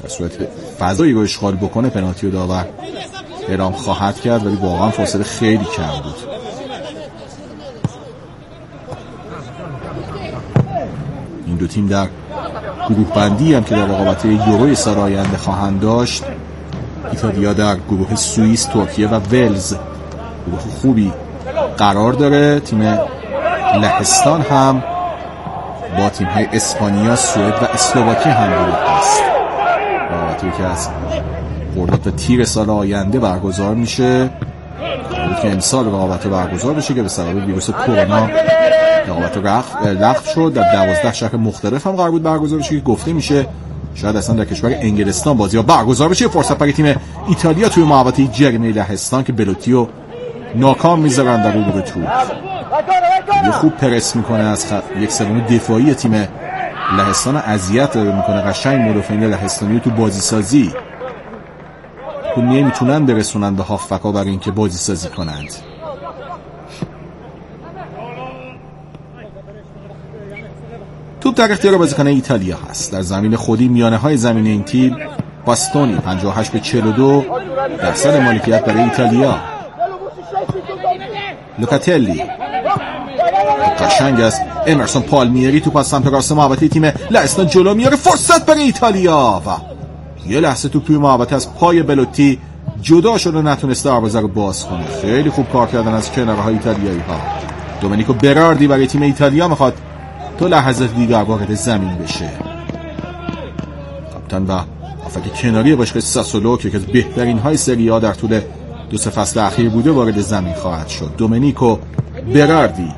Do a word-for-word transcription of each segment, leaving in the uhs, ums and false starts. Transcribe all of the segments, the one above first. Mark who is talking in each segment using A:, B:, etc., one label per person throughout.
A: در صورت فضایی رو اشغال بکنه پنالتی رو داور اعلام خواهد کرد، ولی واقعا فاصله خیلی کم بود. این دو تیم در گروه بندی هم که در رقابت یورو سال آینده خواهند داشت، ایتالیا در گروه سوئیس، ترکیه و ولز گروه خوبی قرار داره. تیم لهستان هم با تیم های اسپانیا، سوئد و اسلواکی هم گروه است. رقابتی که از خرداد و تیر سال آینده برگزار میشه، قرار که امسال رقابت برگزار بشه که به سبب ویروس کرونا رقابت لغو شد. در دوازده شهر مختلف هم قرار بود برگزار بشه که گفته میشه شاید اصلا در کشور انگلستان بازی ها برگزار بشه. فرصت برای تیم ایتالیا توی محوطه جریمه لهستان که بلوتیو ناکام میذارن در رو به توپ. یه خوب پرس میکنه از خ... یک سوم دفاعی تیم لهستان اذیت میکنه. قشنگ مدافعین لهستانی تو بازی سازی که نمیتونن برسونن به هافبک‌ها برای اینکه بازی سازی کنند. توپ در اختیار بازیکن ایتالیا هست. در زمین خودی میانه های زمین این تیم باستونی پنجاه و هشت به چهل و دو درصد مالکیت برای ایتالیا. لوکاتلی قشنگ است. امرسون پالمیری توپ از سمت راست محوطه تیم لهستان جلو میاره. فرصت برای ایتالیا و یه لحظه توپ توی محوطه از پای بلوتی جدا شد و نتونست دروازه رو باز کنه. خیلی خوب کار کردن از کنارهای ایتالیایی ها. دومنیکو براردی برای تیم ایتالیا میخواد تو لحظات دیگر وارد زمین بشه. کاپیتان و هافک کناری باشگاه ساسولو که از بهترین های سری آ در طول دو سه فصل اخیر بوده وارد زمین خواهد شد. دومنیکو براردی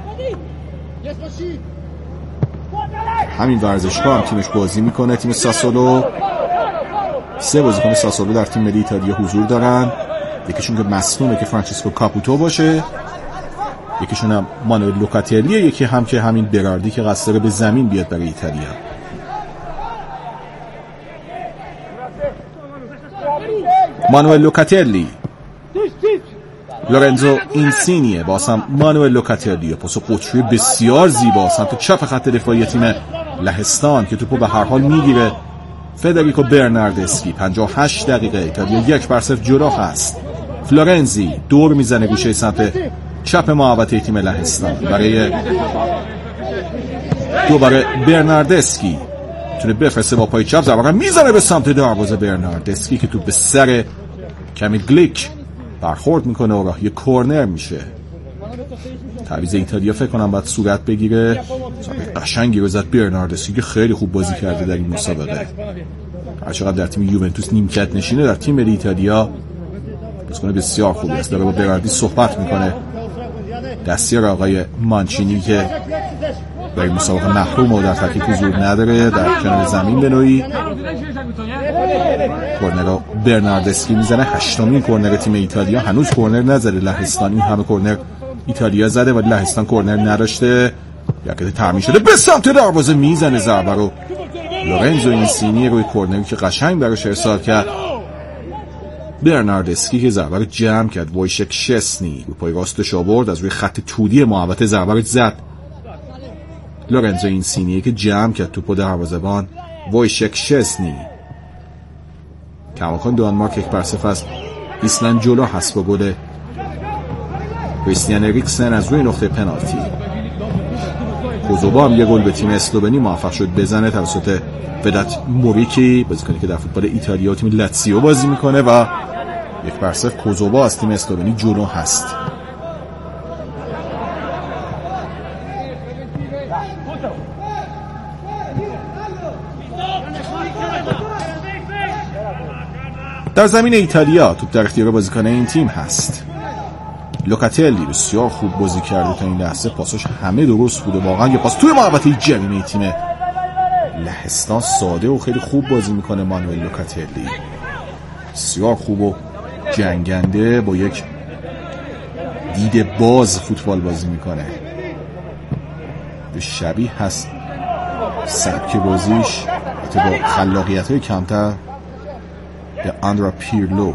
A: همین ورزشگاه هم تیمش بازی میکنه. تیم ساسولو سه بازیکن ساسولو در تیم ملی ایتالیا حضور دارن. یکیشون که مصدومه که فرانچسکو کاپوتو باشه، یکیشون هم مانوئل لوکاتلیه، یکی هم که همین براردی که قصد داره به زمین بیاد برای ایتالیا. مانوئل لوکاتلی، لورنزو اینسینیه، باز هم مانوئل لوکاتلی. پاس قطری بسیار زیبا سمت چپ خط دفاعی تیم لهستان که توپو به هر حال میگیره. فدریکو برناردسکی. پنجاه و هشت دقیقه ایتالیا یک بر صفر جلو هست. فلورنزی دور میزنه گوشه سمت چپ محوطه تیم لهستان برای دوباره برناردسکی. میتونه بفرسته با پای چپ زبرقه میزنه به سمت دروازه. برناردسکی که تو به سر کامیل گلیک برخورد میکنه و راه یه کورنر میشه. تعویض ایتالیا فکر کنم باید صورت بگیره. قشنگی رو زد برناردسکی که خیلی خوب بازی کرده در این مسابقه. هرچقدر در تیم یوونتوس نیمکت نشینه، در تیم ملی ایتالیا بازیکن بسیار خوبی است. داره با براردی صحبت میکنه. دستیار آقای مانچینی که در این مسابقه محروم و در ترکیب حضور نداره در کنار زمین به نوعی. کورنر رو برناردسکی میزنه. هشتمین کورنر تیم ایتالیا. هنوز کورنر نزده لهستان. این همه کورنر ایتالیا زده ولی لهستان کورنر نداشته. یکه ترمیم شده به سمت دروازه میزنه ضربه رو. لورنزو اینسینی روی کورنری که قشنگ براش ارسال کرد. برناردسکی که ضربه رو جمع کرد. وایشک شسنی رو پای راستش آورد، از روی خط تودی محوطه ضربه رو زد. لورنزو اینسینی که جمع کرد توپو دروازه‌بان وایشک شسنی. کماکان دانمارک یک بر صفر از ایسلند جلو هست با گل کریستیان اریکسن از روی نقطه پنالتی. کوزووا هم یه گل به تیم اسلوونی موفق شد بزنه توسط ودات موریکی، بازیکنی که در فوتبال ایتالیا تیم لاتزیو بازی میکنه و یک بر صفر کوزووا از تیم اسلوونی جلو هست. در زمین ایتالیا توپ در اختیار بازیکن این تیم هست. لوکاتلی بسیار خوب بازی کرده تا این لحظه. پاسش همه درست بوده. واقعا یه پاس توی محوطه جریمه تیم لهستان ساده و خیلی خوب بازی میکنه. مانوئل لوکاتلی بسیار خوب و جنگنده با یک دید باز فوتبال بازی میکنه. به شبیه هست سبک بازیش با خلاقیت های کمتر به آندرا پیرلو.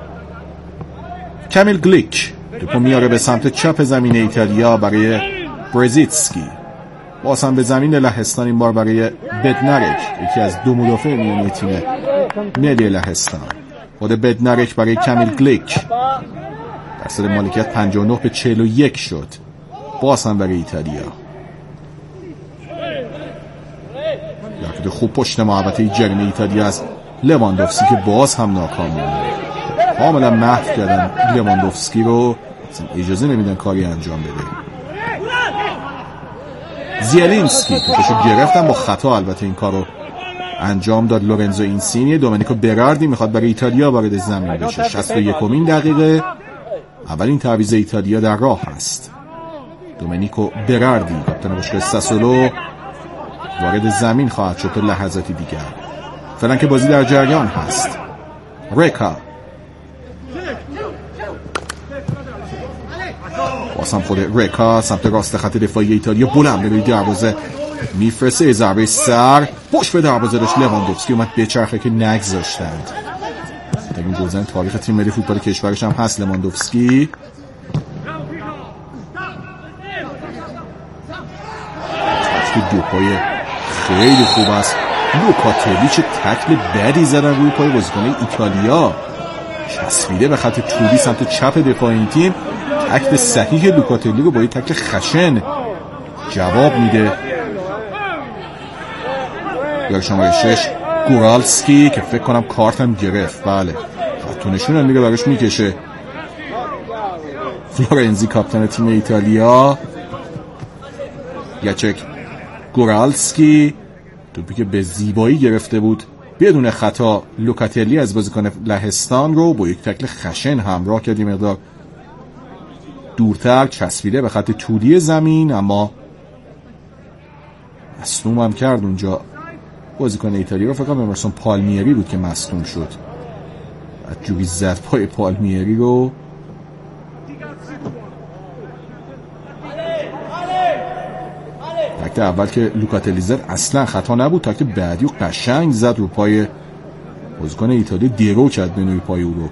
A: کامیل گلیک توپو میاره به سمت چپ زمین ایتالیا برای برزیتسکی باز هم به زمین لهستان، این بار برای بدنارک، یکی از دو مدافع میانی تیم ملی لهستان. خود بدنارک برای کامیل گلیک، درصد مالکیت پنجاه و نه به چهل و یک شد. باز هم برای ایتالیا. یکی خوب پشت محوطه جریمه ایتالیا از لواندوفسکی که باز هم ناکام موند. کاملا محو کردن لواندوفسکی رو، اجازه نمیدن کاری انجام بده. زیلینسکی توپشو گرفتن با خطا، البته این کارو انجام داد لورنزو اینسینی. دومنیکو براردی میخواد برای ایتالیا وارد زمین بشه. شصت و یکمین دقیقه، اولین تعویض ایتالیا در راه هست. دومنیکو براردی کاپیتان باشگاه ساسولو وارد زمین خواهد شد تا لحظاتی دیگر. فعلا که بازی در جریان هست. رکا واسم خود رکا سمت راست خط دفاعی ایتالیا بلند روی دروازه میفرسته. ضربه سر پشت به دروازه داشت لواندوفسکی اومد بچرخه که نگذاشتند. در این گلزن تاریخ تیم ملی فوتبال کشورش هم هست لواندوفسکی. تکل دو پای خیلی خوب است. لوکاتلی چه تکل بدی زدن روی پای بازیکن ایتالیا، چسبیده به خط طولی سمت چپ دفاع این تیم. تکل صحیح لوکاتلی رو با یک تکل خشن جواب میده. یا شماره شش گورالسکی که فکر کنم کارت هم گرفت. بله خطونشون هم دیگه براش میکشه. فلورنزی کاپیتان تیم ایتالیا. یچک گورالسکی توپی که به زیبایی گرفته بود بدون خطا لوکاتلی از بازیکن لهستان رو با یک تکل خشن همراه کرد. مقدار دورتر چسبیده به خط طولی زمین، اما مصدوم هم کرد اونجا بازیکن ایتالیا رو. فکر کنم امرسون پالمیری بود که مصدوم شد. بعد جوری زد پای پالمیری رو. تکت اول که لوکاتلی زد اصلا خطا نبود. تکت بعدی و قشنگ زد رو پای بازیکن ایتالیا، درو کرد به نوعی پای او رو.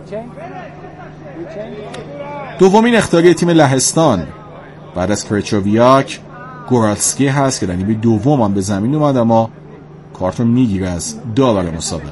A: دومین اخطاری تیم لهستان بعد از کرچوویاک گورالسکی هست که در نیمه دوم هم به زمین اومد، اما کارت رو میگیره از داور مسابقه.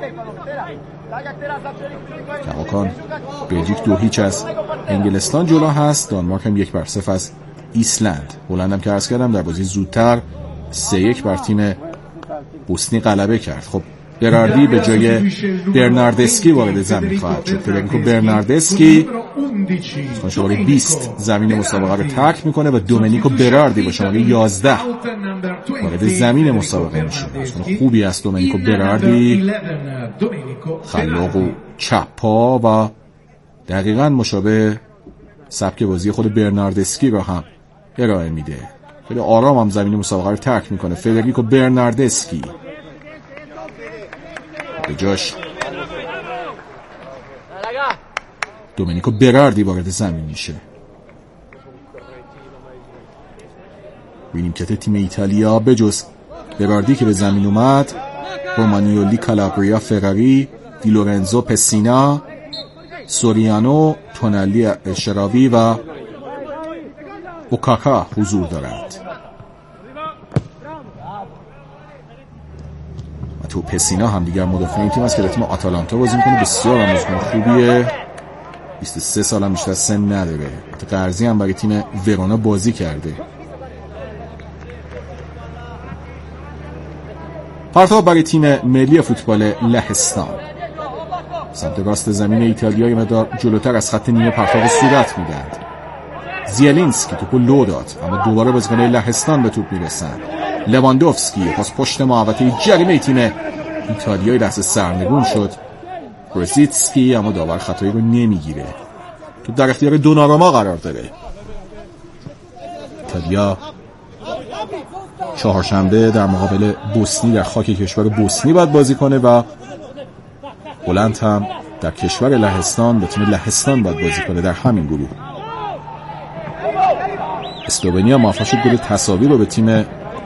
A: کماکان بلژیک دو هیچ از انگلستان جلو هست. دانمارک هم یک بر صفر از ایسلند. هلند هم که عرض کردم در بازی زودتر سه یک بر تیم بوسنی غلبه کرد. خب براردی به جای برناردسکی وارد زمین خواهد شد. فدریکو برناردسکی با شماره بیست زمین مسابقه رو ترک میکنه و دومنیکو براردی با شماره یازده وارد زمین مسابقه میشه. خوبی است دومنیکو براردی، خلاق و چپ پا و دقیقاً مشابه سبک بازی خود برناردسکی را هم ارائه میده. خیلی آرام هم زمین مسابقه رو ترک میکنه. فدریکو برناردسکی به جاش دومنیکو براردی وارد زمین میشه. ببینیم که تیم ایتالیا به جز براردی که به زمین اومد، رومانیولی، کالابریا، فراری، دی لورنزو، پسینا، سوریانو، تونالی الشراوی و اوکاکا حضور دارند. و تو پسینا هم دیگر مدافع این تیم است که در تیم آتالانتا بازی میکنه. بسیار هم بازیکن خوبیه، بیست و سه سال هم بیشتر سن نداره. قرضی هم برای تیم ورونا بازی کرده. پرتاب برای تیم ملی فوتبال لهستان. سمت راست زمین ایتالیا یه مقدار جلوتر از خط نیمه پرتاب صورت میدن. زیلینسکی توپو لو داد، اما دوباره بازیکن لهستان به توپ میرسن. لواندوفسکی پاس پشت محوطه جریمه تیم ایتالیا لحظه سرنگون شد. برزیتسکی اما داور خطایی رو نمیگیره. تو در اختیار دوناروما قرار داره. ایتالیا چهارشنبه در مقابل بوسنی در خاک کشور بوسنی باید بازی کنه و هلند هم در کشور لهستان با تیم لهستان باید بازی کنه در همین گروه. اسلوونیا موفق شد گل تساوی رو به تیم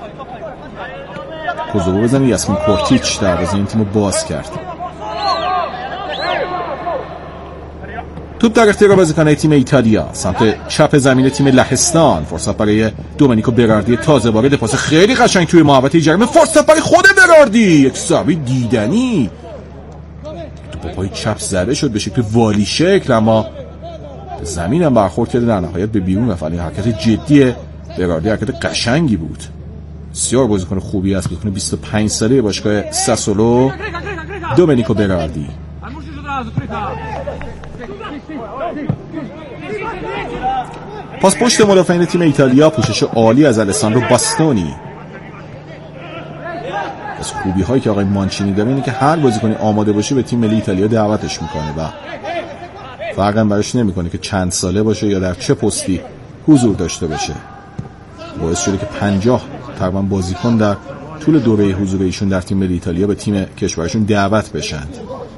A: کوزوو بزنه. یاسمین کورتیچ دروازه این تیم رو باز کرد. توپ در اختیار بازیکن تیم ایتالیا، سمت چپ زمین تیم لهستان. فرصت برای دومنیکو براردی تازه وارد، پاس خیلی قشنگ توی محوطه جریمه، فرصت برای خود براردی، یک ضربه دیدنی. توپ پای چپ زده شد به شکل والی شکل، اما به زمین هم برخورد کرده، در نهایت به بیرون رفت. این حرکت جدی براردی حرکت قشنگی بود. بسیار بازیکن خوبی است، بازیکن بیست و پنج ساله باشگاه ساسولو، دومنیکو براردی. پاس پشت مدافعین تیم ایتالیا، پوشش عالی از الساندرو باستونی. از خوبی هایی که آقای مانچینی داره اینه که هر بازیکنی آماده باشه به تیم ملی ایتالیا دعوتش میکنه و فرق هم براش نمیکنه که چند ساله باشه یا در چه پستی حضور داشته باشه. باعث شده که پنجاه تقریبا بازیکن در طول دوره حضور ایشون در تیم ملی ایتالیا به تیم کشورشون دعوت بشن.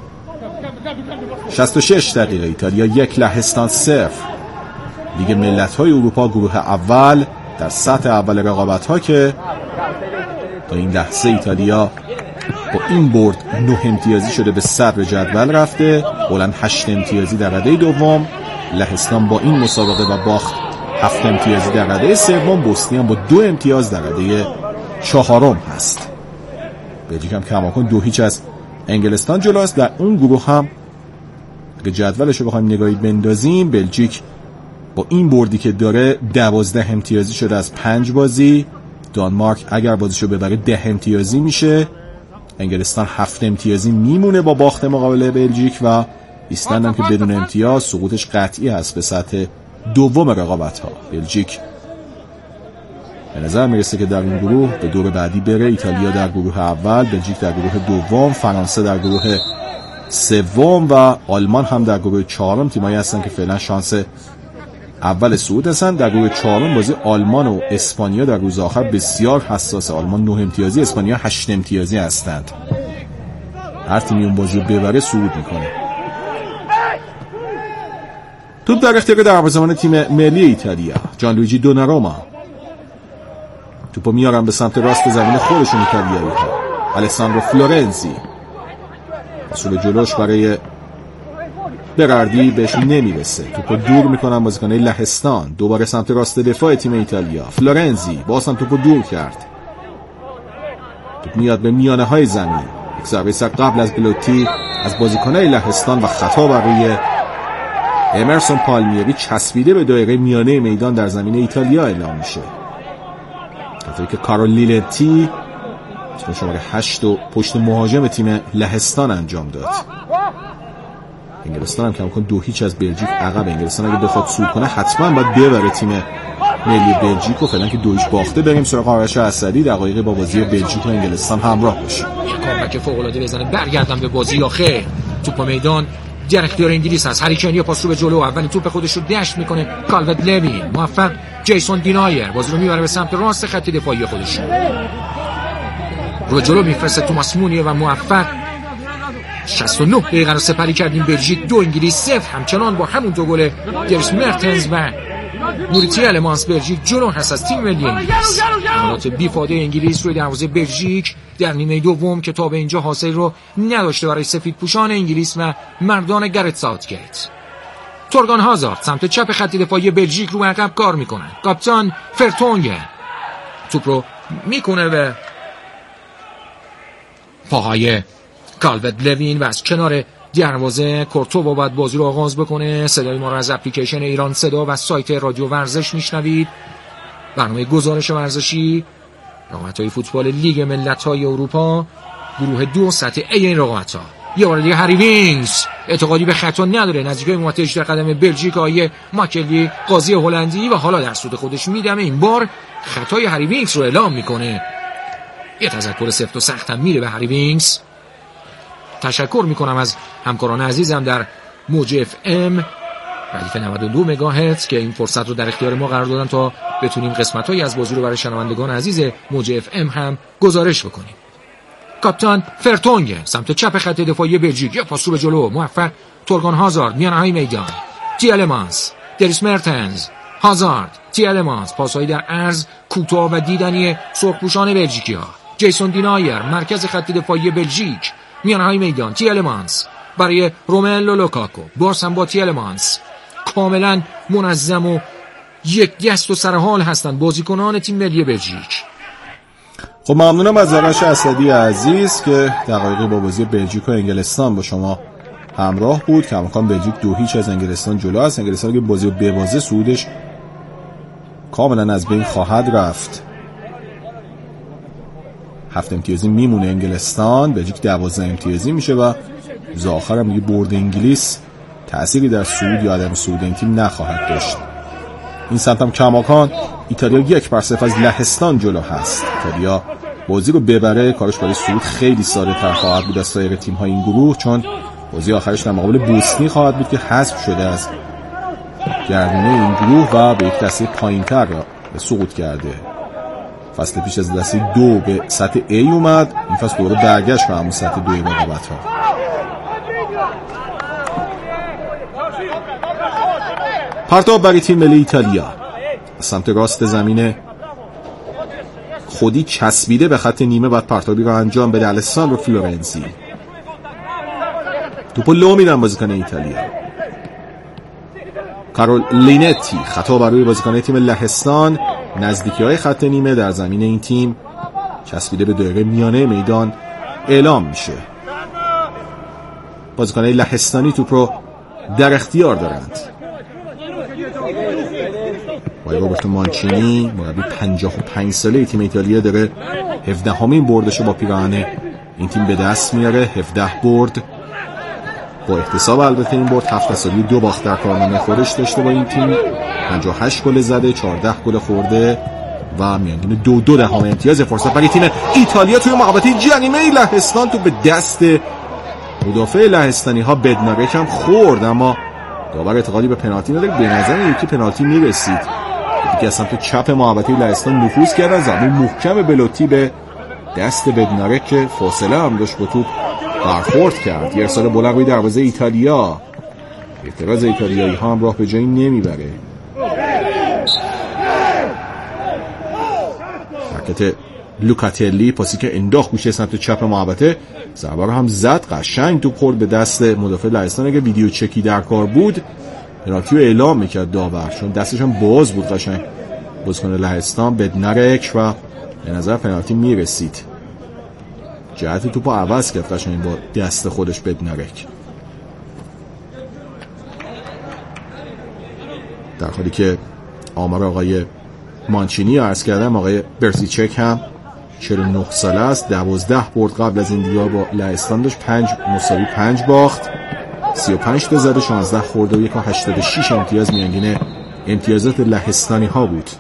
A: شصت و شش دقیقه، ایتالیا یک لهستان صفر. لیگ ملت‌های اروپا گروه اول در سطح اول رقابت‌ها که تا این لحظه ایتالیا با این برد نه امتیازی شده به صدر جدول رفته، بلند هشت امتیازی در رده دوم. لهستان با این مسابقه و باخت هفت امتیازی در رده سوم. بوسنی هم با دو امتیاز در رده چهارم هست. بلژیک هم کماکان دو هیچ از انگلستان جلو است. در اون گروه هم اگه جدولش رو بخوایم نگاهی بندازیم، بلژیک با این بردی که داره دوازده امتیازی شده از پنج بازی. دانمارک اگر بازیشو ببره ده امتیازی میشه. انگلستان هفت امتیازی میمونه با باخت مقابل بلژیک و ایسلند هم که بدون امتیاز سقوطش قطعی هست به سطح دوم رقابت ها. بلژیک به نظر میرسه که در این گروه به دور بعدی بره. ایتالیا در گروه اول، بلژیک در گروه دوم، فرانسه در گروه سوم و آلمان هم در گروه چهارم. تیمایی هستن که فعلا شانس اول صعود هستن. در گروه چهارم بازی آلمان و اسپانیا در روز آخر بسیار حساسه. آلمان نه امتیازی، اسپانیا هشت امتیازی هستند. هر تیمی اون بازی رو ببره صعود میکنه. توپ در اختیار دروازه‌بان تیم ملی ایتالیا، جانلویجی دوناروما. توپو میارن به سمت راست زمین خودشون ایتالیایی ها. الساندرو فلورنزی اصول جلوش برای براردی بهش نمیرسه. توپو دور میکنن بازیکنای لهستان. دوباره سمت راست دفاع تیم ایتالیا، فلورنزی باز هم توپو دور کرد. توپ میاد به میانه های زمین. یک ضربه سر قبل از بلوتی از بازیکنای لهستان و خطا برای امرسون پالمیری چسبیده به دایره میانه میدان در زمین ایتالیا اعلام میشه. خطایی که کارول لیلتی شماره هشت و پشت مهاجم تیم لهستان انجام داد. انگلستان هم کماکان دو هیچ از بلژیک عقب. انگلستان اگه بخواد صعود کنه حتما باید ببره تیم ملی بلژیک و فعلا که دو هیچ باخته. بریم سراغ آرش اسدی دقایق با بازی بلژیک و انگلستان همراه باشیم.
B: کامبک فوق العاده بزنه، برگردن به بازی. آخه توپ میدان در اختیار انگلیس است. هری کین پاس رو به جلو، اولین توپ خودش رو دشت میکنه. کالوت لوین موفق. جیسون دینایر بازی رو میبره به سمت راست خط دفاعی خودش، رو جلو میفرسته توماس مونیه و موفق. شصت و نه دقیقه رو سپری کردیم. بلژیک دو انگلیس صفر. همچنان با همون دو گل درس مرتنز و موریتی المانس بلژیک جلو هست از تیم ملی انگلیس. حملات بیفاده انگلیس روی دروازه بلژیک در نیمه دوم که تا به اینجا حاصل رو نداشته برای سفید پوشان انگلیس و مردان گرت ساوتگیت. تورگان هازارد سمت چپ خط دفاعی بلژیک رو عقب کار میکنن. کاپیتان فرتونگن توپ رو میکنه به پاهای کالوت لوین و از کنار دروازه کورتوا باید بازی رو آغاز بکنه. صدای ما رو از اپلیکیشن ایران صدا و سایت رادیو ورزش میشنوید. برنامه گزارش ورزشی رقابت‌های فوتبال لیگ ملت‌های اروپا گروه دو سطح ای این رقابت‌ها. یه بار دیگه هری وینگز اعتقادی به خطا نداره. نزدیکای مواتش در قدم بلژیک آیه ماکلی قاضی هلندی و حالا در سود خودش میدمه. این بار خطای هری وینگز رو اعلام میکنه. یه تذکر سفت و سخت هم میره به هری وینگز. تشکر میکنم از همکاران عزیزم در موج اف ام ردیف نود و دو مگاهرتز که این فرصت رو در اختیار ما قرار دادن تا بتونیم قسمت‌های از بازی رو برای شنوندگان عزیز موج اف ام هم گزارش بکنیم. کاپیتان فرتونگن سمت چپ خط دفاعی بلژیک یا پاس رو به جلو موفق. تورگان هازارد میانه‌های میدان. تیلمانس، دریس مرتنز، هازارد، تیلمانس پاس‌های در عرض کوتاه و دیدنی سرخپوشان بلژیکی‌ها. جیسون دینایر مرکز خط دفاعی بلژیک میانه‌های میدان. تیلمانس برای روملو لوکاکو. باز هم با تیلمانس کاملا منظم و یک دست و سر حال هستند بازیکنان تیم ملی بلژیک.
A: خب ممنونم از آرش اسدی عزیز که دقایقی با بازی بلژیک و انگلستان با شما همراه بود. کماکان بلژیک دو هیچ از انگلستان جلو است. انگلستان که بازی رو ببازه صعودش کاملا از بین خواهد رفت. هفت امتیازی میمونه انگلستان، بلژیک دوازده امتیازی میشه و روز آخر هم دیگه برد انگلیس تأثیری در صعود یا عدم صعود این تیم نخواهد داشت. این سمت هم کماکان ایتالیا یک بر صفر از لهستان جلو هست. ایتالیا بازی رو ببره کارش برای صعود خیلی ساده تر خواهد بود از سایر تیم های این گروه، چون بازی آخرش در مقابل بوسنی خواهد بود که حذف شده از گردونه این گروه و به یک دسته پایین‌تر به سقوط کرده. فصل پیش از دسته دو به سطح A اومد، این فصل دوباره برگشت به همون سطح دوی رقابت‌ها. پرتاب برای تیم ملی ایتالیا از سمت راست زمین خودی چسبیده به خط نیمه، بعد پرتابی رو انجام بده الساندرو فلورنزی. توپو لو میدن بازیکن ایتالیا. کارول لینتی خطا برای بازیکن تیم لهستان. نزدیکی های خط نیمه در زمین این تیم چسبیده به دایره میانه میدان اعلام میشه. بازیکن لهستانی توپ رو در اختیار دارند. وای روبرتو مانچینی مربی پنجاه و پنج ساله تیم ایتالیا داره هفدهمین بردش با پیراهن این تیم به دست میاره. هفده برد با احتساب، البته این برد هفت تساوی دو باخت در کارنامه خودش داشته با این تیم. پنجاه و هشت گل زده، چهارده گل خورده و میانگین دو دو دهم امتیاز. فرصت برای تیم ایتالیا توی محوطه جریمه لهستان، تو به دست مدافع لهستانی ها بدنارک هم خورد، اما داور اعتقادی به پنالتی نداره. به نظر یکی پنالتی میرسید دیگه. از سمت چپ محوطه لهستان نفوذ کردن، ضربه محکم بلوتی به دست بدنارک که فاصله هم داشت با توپ برخورد کرد. یه ارسال بلند روی دروازه ایتالیا. اعتراض ایتالیایی ها هم راه به جایی نمیبره. حرکت لوکاتلی، پاسی که انداخت گوشه سمت چپ محوطه، ضربه رو هم زد، قشنگ توپ خورد به دست مدافع لهستان. اگه ویدیو چکی در کار بود پنالتی رو اعلام میکرد داور، چون دستش هم باز بود قشنگ بازیکن لهستان بدنارک و به نظر پنالتی میرسید. جهت توپو عوض کرد قشنگ با دست خودش بدنارک، در حالی که آمار آقای مانچینی عرض کردم، آقای برسیچک هم چهل و نه ساله است، دوازده برد قبل از این دیدار با لهستان داشت، پنج مساوی پنج باخت، سی و پنج تا زده، شانزده خورده و یک و هشتاد و شش امتیاز میانگین امتیازات لهستانی ها بود.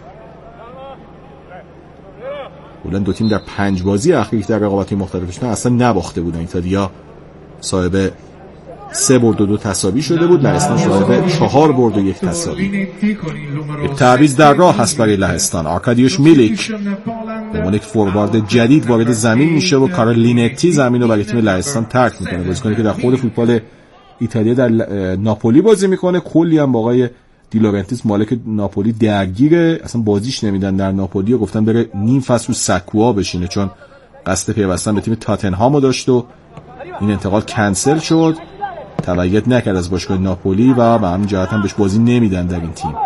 A: بودن دو تیم در پنج بازی اخیر در رقابت‌های مختلفشون اصلا نباخته بودن. ایتالیا صاحب سه برد و دو تساوی شده بود، لهستان صاحب چهار برد و یک تساوی. تعویض در راه هست برای لهستان. آرکادیوش میلیک به عنوان یک فوروارد جدید وارد زمین میشه و کارل لینتی زمین رو برای تیم لهستان ترک میکنه. بازیکنی که در خود فوتبال ایتالیا در ناپولی بازی میکنه، کلی هم با آقای دی لورنتیس مالک ناپولی درگیره، اصلا بازیش نمیدن در ناپولی و گفتن بره نیم فصل رو سکوها بشینه، چون قصد پیوستن به تیم تاتنهامو داشت و این انتقال کنسل شد، تبعیت نکرد از باشگاه ناپولی و به همین جهت هم بهش بازی نمیدن در این تیم.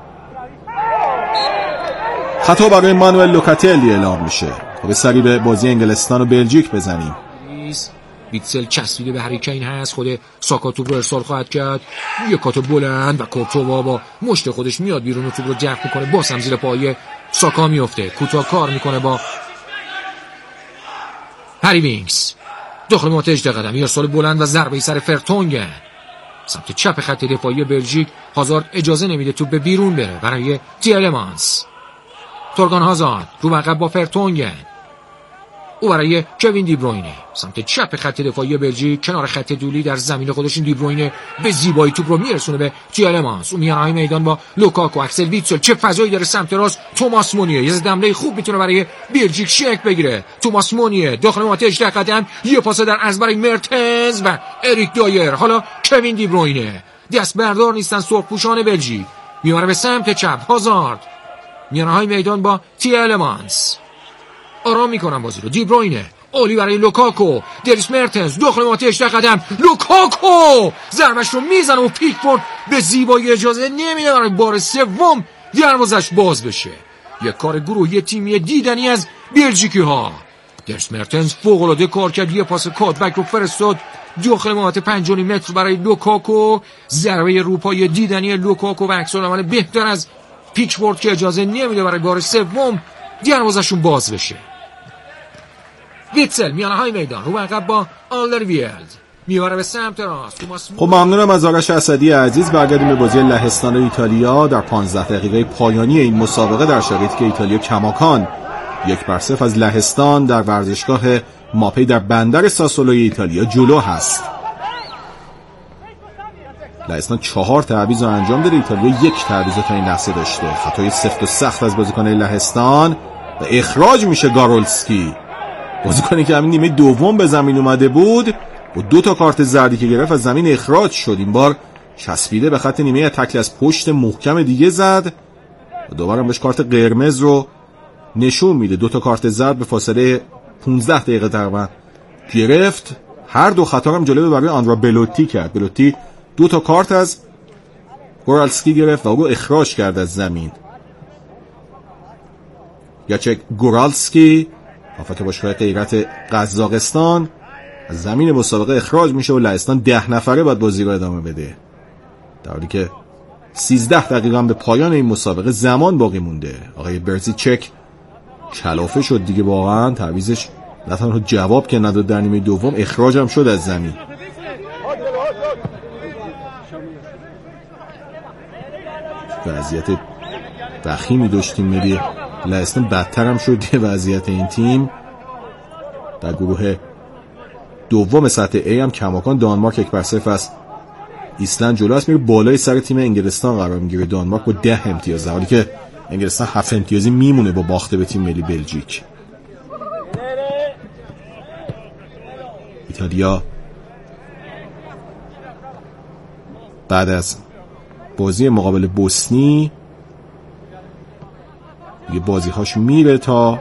A: خطا برای مانوئل لوکاتلی اعلام میشه. خب سری به بازی انگلستان و بلژیک بزنیم.
B: ویتسل چسبیده به هری کین هست، خود ساکا توپ رو ارسال خواهد کرد، یک کات بلند و کورتوا با مشت خودش میاد بیرون و توپ رو جفت میکنه، باز هم زیر پای ساکا میفته، کوتاه کار میکنه با هری وینکس داخل محوطه هجده قدم، ارسال بلند و ضربه سر فرتونگن سمت چپ خط دفاعی بلژیک. هازارد اجازه نمیده توپ به بیرون بره برای تیلمانس. تورگان هازارد رو عقب با فرتونگن، او برای کوین دی بروینه سمت چپ خط دفاعی بلژیک، کنار خط دولی در زمین خودش. دی بروینه به زیبایی توپ رو میرسونه به تیلمانس، او میانهای میدان با لوکاکو، اکسل ویتسل، چه فضایی داره سمت راست. توماس مونیه یه دمله خوب میتونه برای بلژیک شک بگیره. توماس مونیه داخل محوطه هجده قدم، یه پاس در از برای مرتنز و اریک دایر. حالا کوین دی بروینه، دست بردار نیستن سرخپوشان بلژیک، میاره به سمت چپ. هازارد میانهای میدان با تیلمانس آرام میکنن بازی رو. دی بروینه اولی برای لوکاکو، دریس مرتنز داخل محوطه هجده قدم، لوکاکو ضربش رو میزنه و پیکفورد به زیبایی اجازه نمیده برای بار سوم دروازش باز بشه. یک کار گروهی تیمی دیدنی از بلژیکی ها. دریس مرتنز فوق‌العاده کار کرد، یه پاس کاتبک رو فرستاد داخل محوطه پنج و نیم متر برای لوکاکو. ضربه روپای دیدنی لوکاکو و عکس‌العمل بهتر از پیکفورد که اجازه نمیده برای بار سوم دروازشون باز بشه. ویتسل میانه های میدان رو عقب با آلدرویرلد میبره به سمت راست.
A: خب ممنونم از آرش اسدی عزیز. برگردیم به بازی لهستان و ایتالیا در پانزده دقیقه پایانی این مسابقه در شرایطی که ایتالیا کماکان یک بر صفر از لهستان در ورزشگاه ماپی در بندر ساسولوی ایتالیا جلو هست. لهستان چهار تعویض رو انجام داده، ایتالیا یک تعویض تا این لحظه داشته. خطای سفت و سخت از بازیکن لهستان و اخراج میشه گارولسکی، بازیکنی که همین نیمه دوم به زمین اومده بود و دو تا کارت زردی که گرفت از زمین اخراج شد. این بار چسبیده به خط نیمه، تکل از پشت محکم دیگه زد و دوباره بهش کارت قرمز رو نشون میده. دو تا کارت زرد به فاصله پانزده دقیقه تقریبا گرفت. هر دو خطا هم جلوی برای آندرا بلوتی کرد. بلوتی دو تا کارت از گورالسکی گرفت و او اخراج کرد از زمین. یاچک گورالسکی هافک باشگاه غیرت قزاقستان از زمین مسابقه اخراج میشه و لهستان ده نفره باید بازی رو ادامه بده، در حالی که سیزده دقیقه هم به پایان این مسابقه زمان باقی مونده. آقای برزیچک کلافه شد دیگه، واقعا تعویضش نه تنها جواب که نداد، در نیمه دوم اخراج هم شد از زمین. وضعیت وخیمی داشتیم ملی لهستان، بدتر هم شد وضعیت این تیم. در گروه دوم سطح A هم کماکان دانمارک یک بر صفر است ایسلند جلو است، میره بالای سر تیم انگلستان قرار میگیره. دانمارک با ده امتیاز، در حالی که انگلستان هفت امتیازی میمونه با باخته به تیم ملی بلژیک. ایتالیا بعد از بازی مقابل بوسنی یه بازی‌هاش میره تا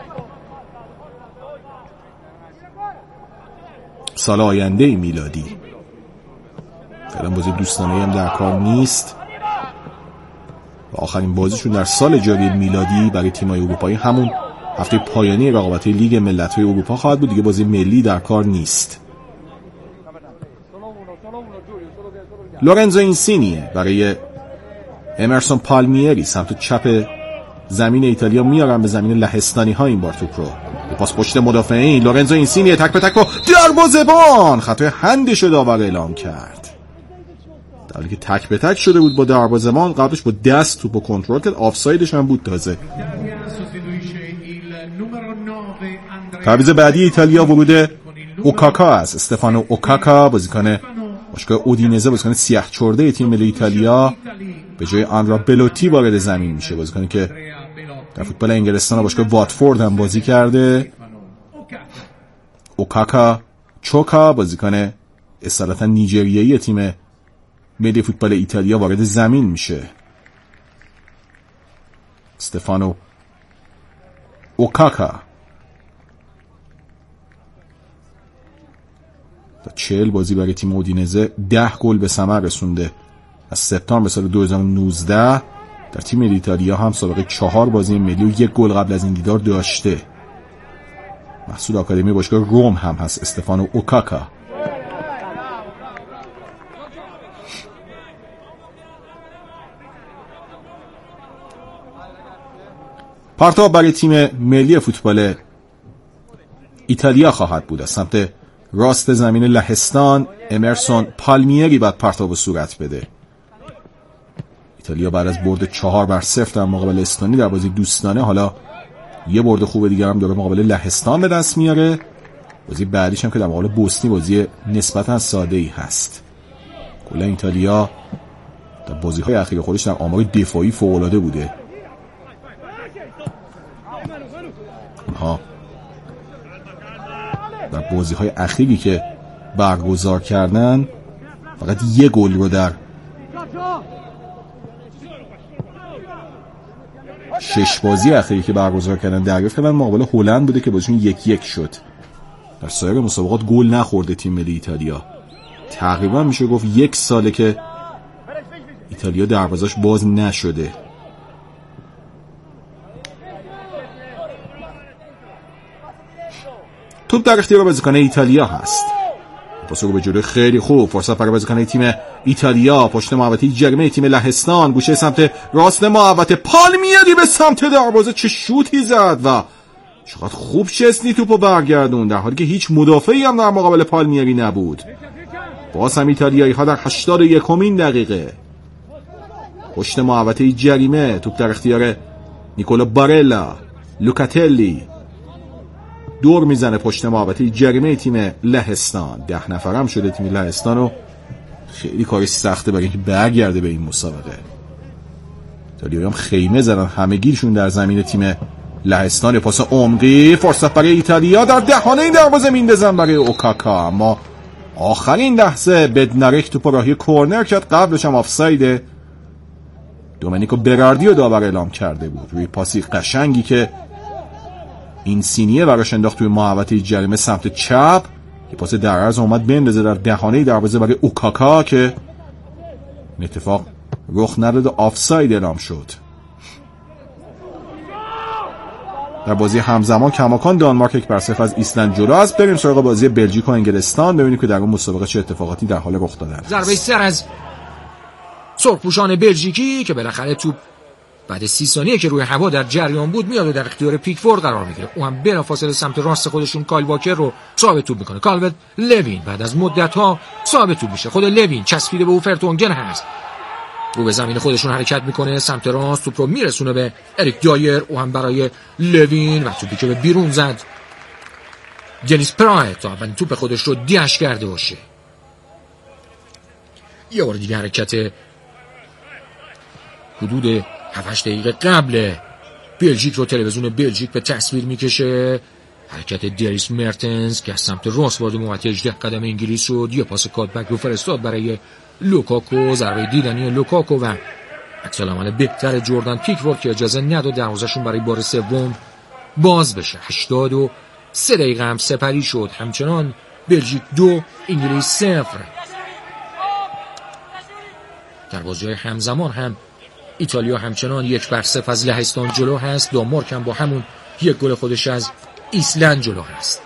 A: سال آینده میلادی. فعلا بازی دوستانه هم در کار نیست و آخرین بازیشون در سال جاری میلادی برای تیم‌های اروپایی همون هفته پایانی رقابت لیگ ملت‌های اروپا خواهد بود. دیگه بازی ملی در کار نیست. لورنزو اینسینیه برای امرسون پالمیری سمت چپ زمین ایتالیا میارن به زمین لهستانی ها این بار توپ رو. پاس پشت مدافعین، لورنزو اینسینیه تک به تک و دروازه‌بان خطای هندش داور اعلام کرد، در حالی که تک به تک شده بود با دروازه‌بان. قبلش با دست توپو کنترل کرد، آفسایدش هم بود تازه. تعویض بعدی ایتالیا ورود اوکاکا است. استفانو اوکاکا بازیکن باشگاه اودینزه، بازیکن سیاه چرده تیم ملی ایتالیا، به جای آندرا بلوتی وارد زمین میشه. بازیکنی که در فوتبال انگلستان و باشگاه واتفورد هم بازی کرده. اوکاکا چوکا بازیکن اصالتا نیجریه‌ای تیم ملی فوتبال ایتالیا وارد زمین میشه. استفانو اوکاکا تا چهل بازی برای تیم اودینزه ده گل به ثمر رسونده. از سپتامبر سال دو هزار و نوزده در تیم ملی ایتالیا هم سابقه چهار بازی ملی و یک گل قبل از این دیدار داشته. محصول آکادمی باشگاه روم هم هست استفانو اوکاکا. پرتاب برای تیم ملی فوتبال ایتالیا خواهد بود. از سمت راست زمین لهستان امرسون پالمیری بعد پرتاب صورت بده. ایتالیا بعد از برد چهار بر صفر در مقابل استونی در بازی دوستانه حالا یه برد خوب دیگه هم داره مقابل لهستان به دست میاره. بازی بعدیش هم که در مقابل بوسنی بازی نسبتا ساده ای هست. کلا ایتالیا در بازی‌های اخیر خودش در آمار دفاعی فوق‌العاده بوده. اونها در بازی‌های اخیری که برگزار کردن فقط یه گل رو در شش بازی اخیری که برگزار کردن دریافت کردن. مقابل هلند بوده که بازیشون یک یک شد. در سایر مسابقات گل نخورده تیم ملی ایتالیا. تقریبا میشه گفت یک ساله که ایتالیا دروازش باز نشده. توپ در اختیار بازیکن ایتالیا هست. پاس رو به جلوی خیلی خوب، فرصت برای بازیکن تیم ایتالیا، پشت محوطه جریمه تیم لهستان، گوشه سمت راست محوطه، پالمیری به سمت دروازه، چه شوتی زد و چقدر خوب چسنی توپو برگردون، در حالی که هیچ مدافعی هم در مقابل پالمیری نبود. باز هم ایتالیایی ها در هشتاد و یکمین دقیقه پشت محوطه جریمه، توپ در اختیار نیکولو بارلا، لوکاتلی دور میزنه پشت محوطه جریمه تیم لهستان. ده نفرم شده تیم لهستان و خیلی کارش سخته برای اینکه برگرده به این مسابقه. ایتالیایی هم خیمه زدن همه گیرشون در زمین تیم لهستان. پاس عمقی، فرصت برای ایتالیا، در دهانه این دروازه میندازن برای اوکاکا، اما آخرین لحظه بدنارک توپ راهی کورنر کرد، قبلش هم آفساید. دومنیکو براردی رو داور اعلام کرده بود روی پاسی قشنگی که این سینیه براش انداخت توی محوطه جریمه سمت چپ. یه پاس در عرض اومد بندازه در دهانه دروازه برای اوکاکا که این اتفاق رخ نداد، آفساید اعلام شد. در بازی همزمان کماکان دانمارک یک بر صفر از ایسلند جلو است. بریم سراغ بازی بلژیک و انگلستان ببینیم که در اون مسابقه چه اتفاقاتی در حال رخ دادن.
B: ضربه سر از سرخپوشان بلژیکی که بالاخره توپ بعد سی ثانیه که روی هوا در جریان بود میاد و در اختیار پیکفورد قرار میگیره. او هم بلافاصله سمت راست خودشون کایل واکر رو صاحب توپ میکنه. کالورت لوین بعد از مدت ها صاحب توپ میشه. خود لوین چسبیده به او فرتونگن هست. او به زمین خودشون حرکت میکنه سمت راست، توپ رو میرسونه به اریک دایر. او هم برای لوین و توپی که به بیرون زد دنیس پرایت تا اولین توپ خودش رو دیش کرده باشه. یه بار دیگه حرکت حدود هفت هشت دقیقه قبل بلژیک رو تلویزیون بلژیک به تصویر میکشه. حرکت دریس مرتنز که از سمت راست وارد محوطه هجده قدم انگلیس شد. یه پاس کاتبک رو فرستاد برای لوکاکو، ضربه دیدنی لوکاکو و عکس‌العمل بهتر جردن پیکفورد که اجازه نداد دروازه‌شون برای بار سوم باز بشه. هشتاد و سه دقیقه هم سپری شد. همچنان بلژیک دو انگلیس صفر. در بازی‌های همزمان هم ایتالیا همچنان یک بر صفر از لهستان جلو هست. دانمارک هم با همون یک گل خودش از ایسلند جلو هست.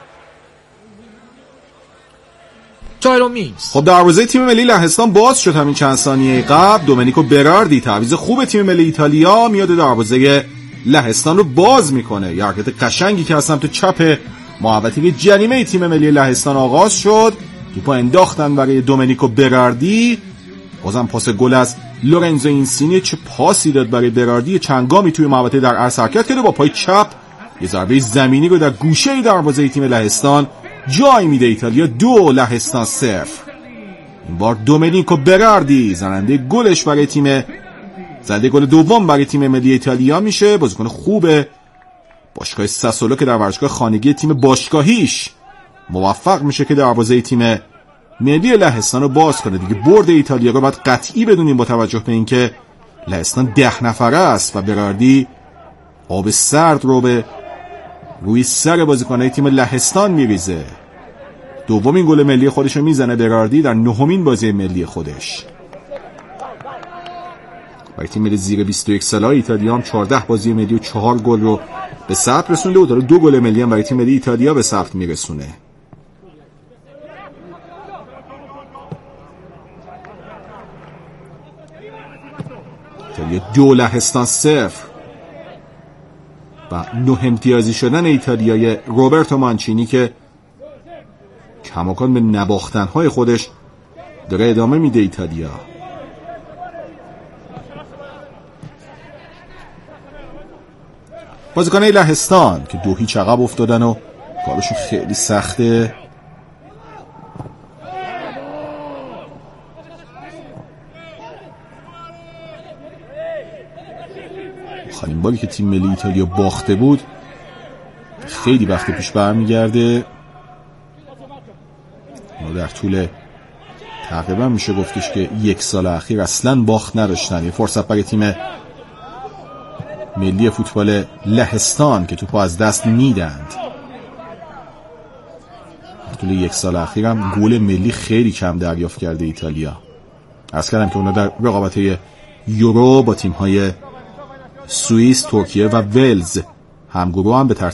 B: تایرون مینگز.
A: خب دروازه تیم ملی لهستان باز شد همین چند ثانیه قبل. دومنیکو براردی تعویض خوب تیم ملی ایتالیا میاد دروازه لهستان رو باز میکنه. یه حرکت قشنگی که از سمت چپ محوطه جریمه تیم ملی لهستان آغاز شد. توپو انداختن برای دومنیکو براردی. بازم پاس گل از لورنزو اینسینی. چه پاسی داد برای براردی، چنگامی توی محوطه در عرض حرکت کرده، با پای چپ یه ضربه زمینی رو در گوشه دروازه تیم لهستان جای میده. ایتالیا دو لهستان صفر. این بار دومنیکو براردی زننده گلش برای تیم زنده گل دوم برای تیم ملی ایتالیا میشه. بازیکن خوبه باشگاه ساسولو که در ورزشگاه خانگی تیم باشگاهیش موفق میشه که دروازه تیم ملی لهستان رو باز کنه. دیگه برد ایتالیا رو باید قطعی بدونیم با توجه به اینکه لهستان ده نفره است و براردی آب سرد رو به روی سر بازیکن‌های تیم لهستان میریزه. دومین گل ملی خودش رو میزنه براردی در نهمین بازی ملی خودش. برای تیم ملی زیر بیست و یک ساله ایتالیا هم چهارده بازی ملی و چهار گل رو به ثبت رسونده و داره دو گل ملی هم برای تیم ملی ایتالیا به ثبت میرسونه. ایتالیا دو لهستان صفر. و نه امتیازی شدن ایتالیای روبرتو مانچینی که کماکان به نباختنهای خودش داره ادامه میده. ایتالیا بازیکنای لهستان که دو هیچ عقب افتادن و کارشون خیلی سخته. آخرین باری که تیم ملی ایتالیا باخته بود خیلی وقت پیش برمیگرده. ما در طول تقریبا میشه گفتش که یک سال اخیر اصلا باخت نداشتن. یه فرصت برای تیم ملی فوتبال لهستان که توپو از دست میدند. طول یک سال اخیرم گل ملی خیلی کم دریافت کرده ایتالیا. عرض کردم که اونا در رقابت‌های یورو با تیم‌های سوئیس، ترکیه و ولز همگروه هم به ترتیب